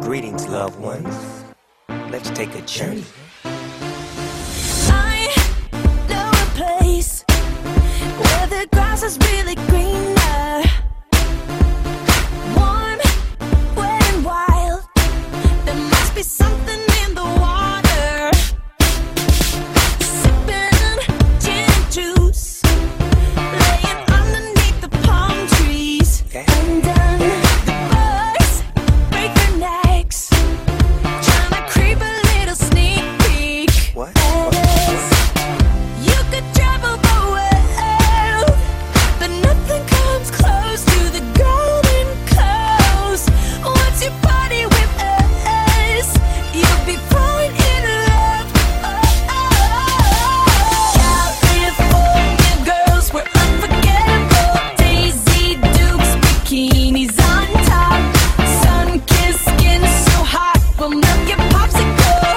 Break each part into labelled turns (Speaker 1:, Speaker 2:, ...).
Speaker 1: Greetings, loved ones. Let's take a journey.
Speaker 2: I know a place where the grass is really greener, warm, wet and wild. There must be something in the water. Sipping gin and juice, laying underneath the palm trees. And then the bugs break their necks, trying to creep a little sneak peek.
Speaker 1: What?
Speaker 2: You could travel the world, but nothing comes close to the Golden Coast. Once you party with us, you'll be falling in love. California girls, we're unforgettable. Daisy Dukes, bikinis on top, sun-kissed skin so hot, we'll melt your popsicle.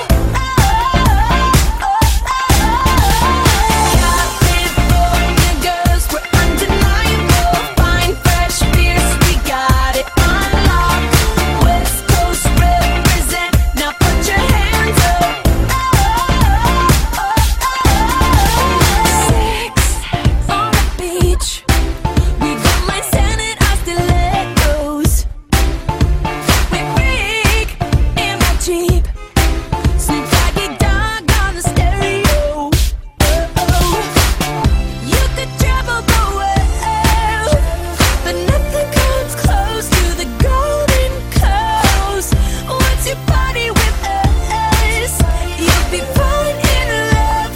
Speaker 2: California girls, we're undeniable. Fine, fresh beers, we got it on lock. West Coast represent, now put your hands up. Sex on the beach, we don't mind standing our stilettos. We freak in my Jeep, Snoop Doggy Dogg on the stereo. You could travel the world, but nothing comes close to the Golden Coast. Once you party with us, you'll be falling in love.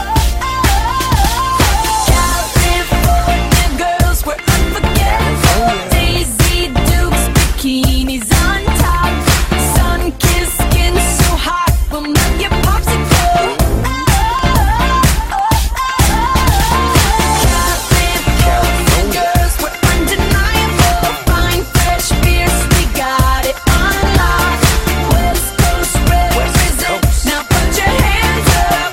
Speaker 2: California girls, we're unforgettable. Daisy Dukes, bikinis on top, sun-kissed skin so hot, we'll melt your popsicle. California girls, we're undeniable. Fine, fresh beers, we got it on lock. West Coast represent, now put your hands up.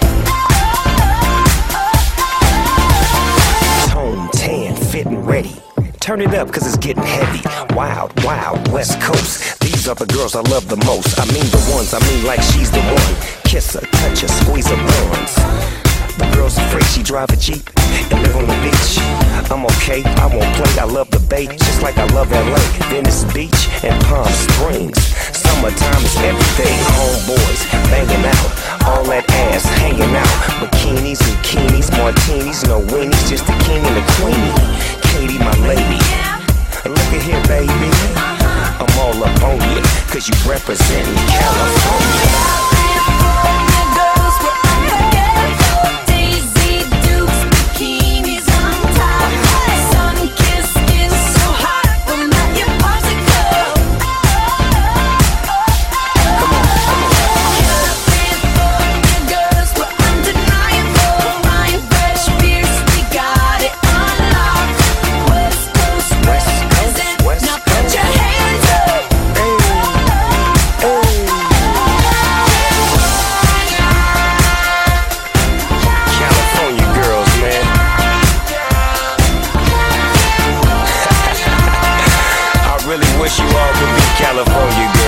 Speaker 1: Tone, tan, fit and ready. Turn it up, cause it's getting heavy. Wild, wild, West Coast. These are the girls I love the most. I mean the ones, I mean like she's the one. Kiss her, touch her, squeeze her buns. The girl's afraid she drive a Jeep and live on the beach. I'm okay, I won't play, I love the bay, just like I love LA, Venice Beach and Palm Springs. Summertime is everything, homeboys banging out, all that ass hanging out. Bikinis, bikinis, martinis, no weenies, just the king and the queenie. Katie, my lady, look at here, baby. I'm all up on you, cause you representing California.
Speaker 2: California girls, we're unforgettable. Daisy Dukes, bikinis on top, sun-kissed skin so hot, we'll melt your popsicle. California girls, we're undeniable. Fine, fresh beers, we got it on lock. West Coast represent, now put your hands up.
Speaker 1: California girls, man. I really wish you all could be California girls.